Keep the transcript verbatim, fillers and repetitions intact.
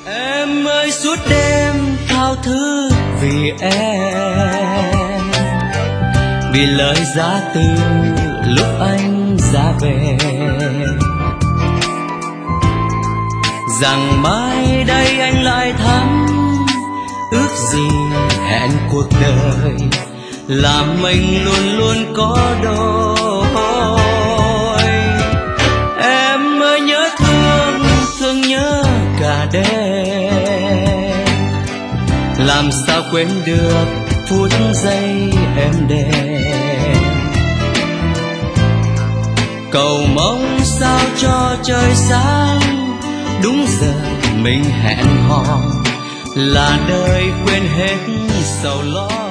Em ơi suốt đêm thao thức vì em, vì lời giá từ lúc anh ra về, rằng mai đây anh lại thắm. Ước gì hẹn cuộc đời làm mình luôn luôn có đôi. Em ơi nhớ thương, thương nhớ cả đêm, làm sao quên được phút giây êm đềm. Cầu mong sao cho trời sáng, đúng giờ mình hẹn hò, là đời quên hết sầu lo.